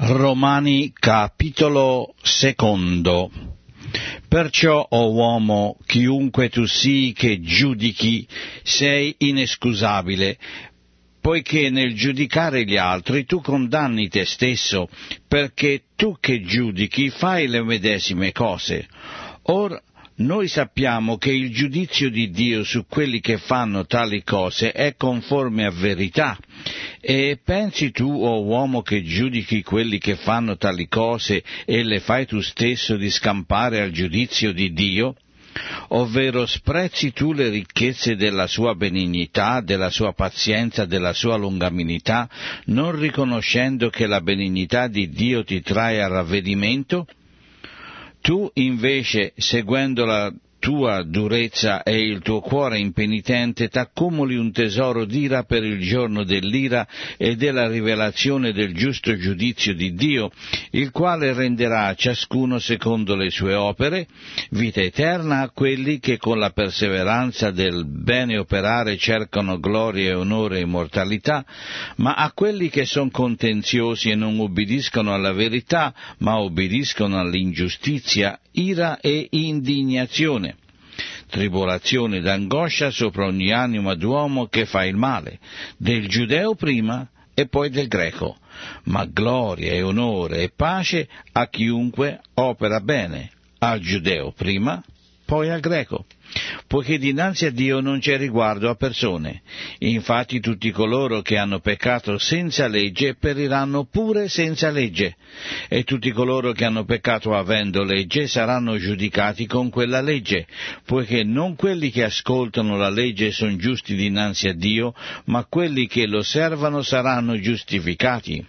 Romani capitolo 2. Perciò, o uomo, chiunque tu sii che giudichi, sei inescusabile, poiché nel giudicare gli altri tu condanni te stesso, perché tu che giudichi fai le medesime cose. Or noi sappiamo che il giudizio di Dio su quelli che fanno tali cose è conforme a verità. E pensi tu, o uomo, che giudichi quelli che fanno tali cose e le fai tu stesso di scampare al giudizio di Dio? Ovvero sprezzi tu le ricchezze della sua benignità, della sua pazienza, della sua lungaminità, non riconoscendo che la benignità di Dio ti trae a ravvedimento? Tu invece, seguendo la tua durezza e il tuo cuore impenitente, t'accumuli un tesoro d'ira per il giorno dell'ira e della rivelazione del giusto giudizio di Dio, il quale renderà a ciascuno secondo le sue opere, vita eterna a quelli che con la perseveranza del bene operare cercano gloria e onore e immortalità, ma a quelli che sono contenziosi e non ubbidiscono alla verità, ma ubbidiscono all'ingiustizia, ira e indignazione, tribolazione ed angoscia sopra ogni anima d'uomo che fa il male, del giudeo prima e poi del greco, ma gloria e onore e pace a chiunque opera bene, al giudeo prima, poi al greco, poiché dinanzi a Dio non c'è riguardo a persone. Infatti tutti coloro che hanno peccato senza legge periranno pure senza legge, e tutti coloro che hanno peccato avendo legge saranno giudicati con quella legge, poiché non quelli che ascoltano la legge sono giusti dinanzi a Dio, ma quelli che lo osservano saranno giustificati.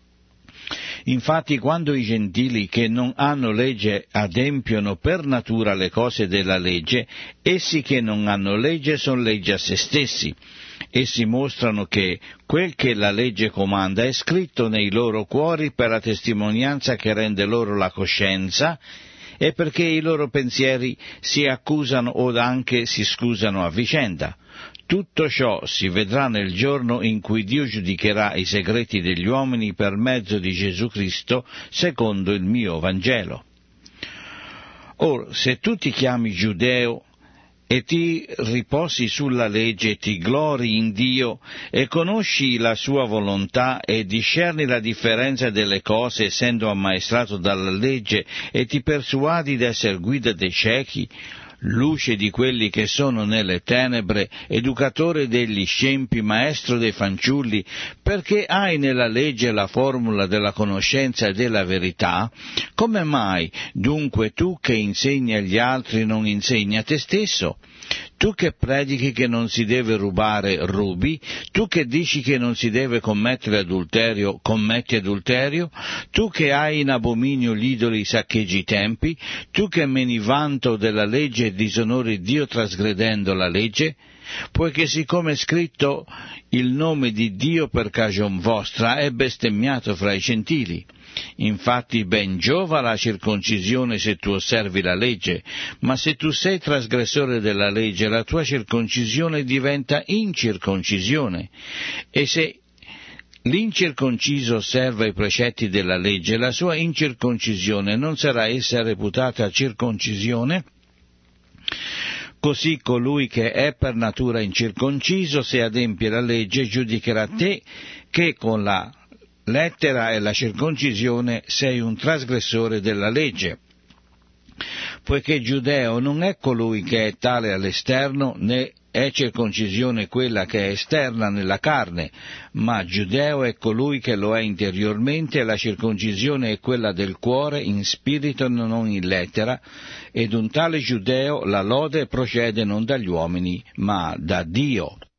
Infatti, quando i gentili che non hanno legge adempiono per natura le cose della legge, essi che non hanno legge sono legge a se stessi. Essi mostrano che quel che la legge comanda è scritto nei loro cuori per la testimonianza che rende loro la coscienza, e perché i loro pensieri si accusano od anche si scusano a vicenda. Tutto ciò si vedrà nel giorno in cui Dio giudicherà i segreti degli uomini per mezzo di Gesù Cristo, secondo il mio Vangelo. Or, se tu ti chiami giudeo e ti riposi sulla legge, ti glori in Dio e conosci la sua volontà e discerni la differenza delle cose essendo ammaestrato dalla legge e ti persuadi d'essere guida dei ciechi, luce di quelli che sono nelle tenebre, educatore degli scempi, maestro dei fanciulli, perché hai nella legge la formula della conoscenza e della verità, come mai dunque tu che insegni agli altri non insegni a te stesso? Tu che predichi che non si deve rubare, rubi? Tu che dici che non si deve commettere adulterio, commetti adulterio? Tu che hai in abominio gli idoli, saccheggi i templi? Tu che meni vanto della legge e disonori Dio trasgredendo la legge? Poiché siccome è scritto il nome di Dio per cagion vostra è bestemmiato fra i gentili. Infatti ben giova la circoncisione se tu osservi la legge, ma se tu sei trasgressore della legge la tua circoncisione diventa incirconcisione. E se l'incirconciso osserva i precetti della legge, la sua incirconcisione non sarà essa reputata circoncisione? Così colui che è per natura incirconciso, se adempie la legge, giudicherà te che con la lettera e la circoncisione sei un trasgressore della legge. Poiché giudeo non è colui che è tale all'esterno, né è circoncisione quella che è esterna nella carne, ma giudeo è colui che lo è interiormente, e la circoncisione è quella del cuore, in spirito non in lettera, ed un tale giudeo la lode procede non dagli uomini, ma da Dio.